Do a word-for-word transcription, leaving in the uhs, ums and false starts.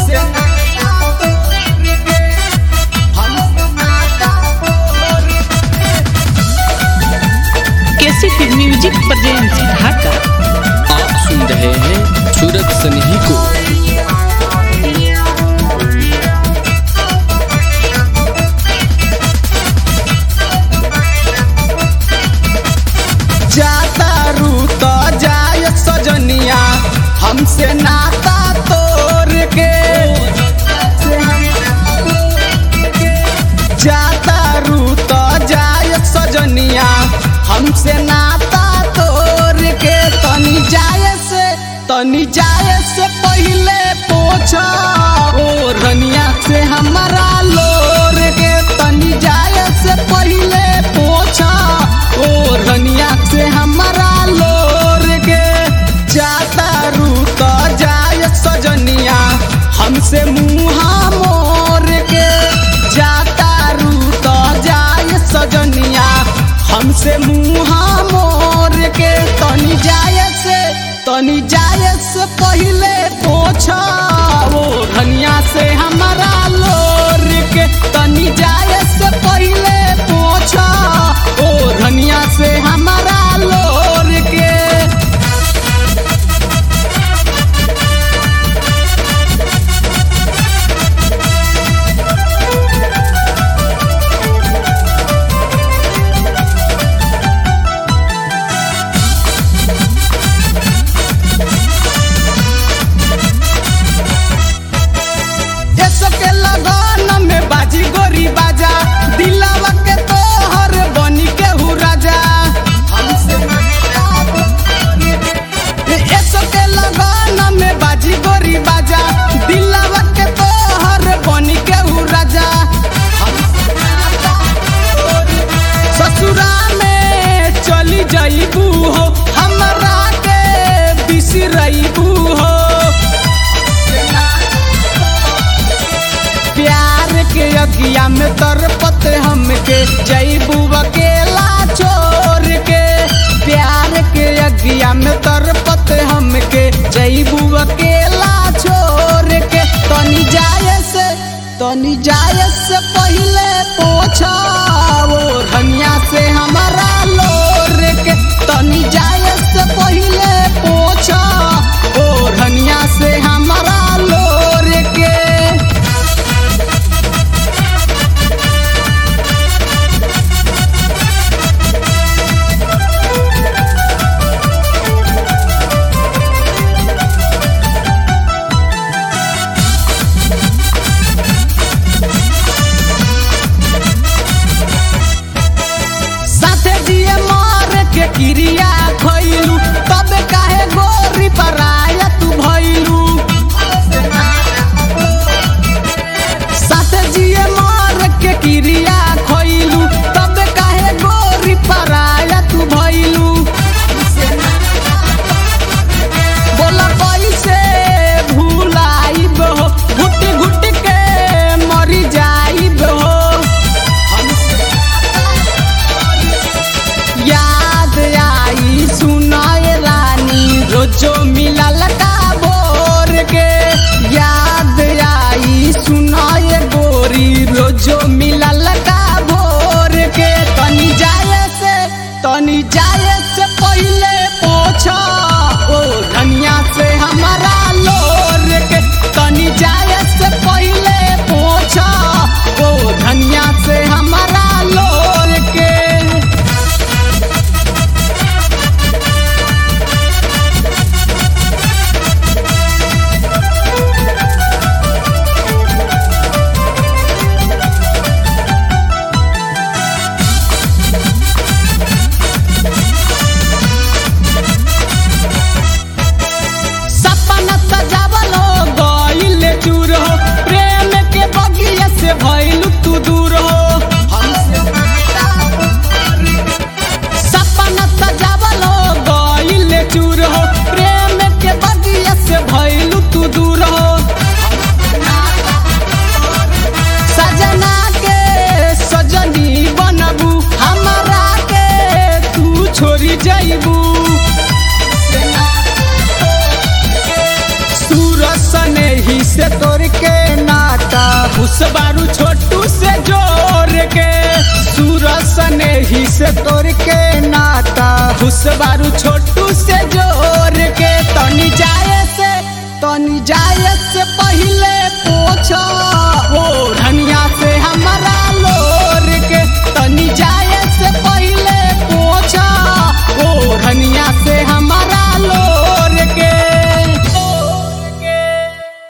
हमसे नाता तोड़ के हमसे नाता तोड़ के। KCP music presents Dhaka. आप सुन रहे हैं सूरज सनेही को। जाता रू तो जाय सजनिया हमसे नाता तोड़ के। जाता रू तो जाय सजनिया हमसे नाता तोड़ के। तनी जाए से तनी जाए से पहले पूछा ओ रनिया से हमारा लोर के। तनी जाए से पहले पूछा ओ रनिया से हमारा लोर के। जाता रू तो जाए सजनिया हमसे मुँहा मोर के। जाता रू तो जाए सजनिया हमसे मुँहा मोर के। तनी जाए से तनी जाए से पहले पूछा वो धनिया से हमारा लोर के। तनी जाए से पहले पूछा ओ धनिया से हमारा लोर के। के लगन में बाजी गोरी बाजा दिलावा के तोहर बनी के हु राजा हमसे ऐसो के लगन में बाजी गोरी बाजा दिलावा के तोहर बनी के हु राजा। ससुरा में चली जाइबू हो हमरा के बिसरइबू हो। प्यार के अगिया में तरपत हमके जइबू अकेला छोड़ के। प्यार के अगिया में तरपत हमके जइबू अकेला छोड़ के। तनी जाए से तनी जाए से पहले पूछा वो धनिया से हमारा लोर के। तनी जाए से पहले पूछा ओ धनिया से हमारा लोर के। साथे से तोड़ के नाता उस बारू छोटू से जोड़ के सूरज सने ही से तोड़ के नाता उस बारू छोटू से जोड़ के तनी जाए से तनी जाए से पहले पूछो ओ धनिया से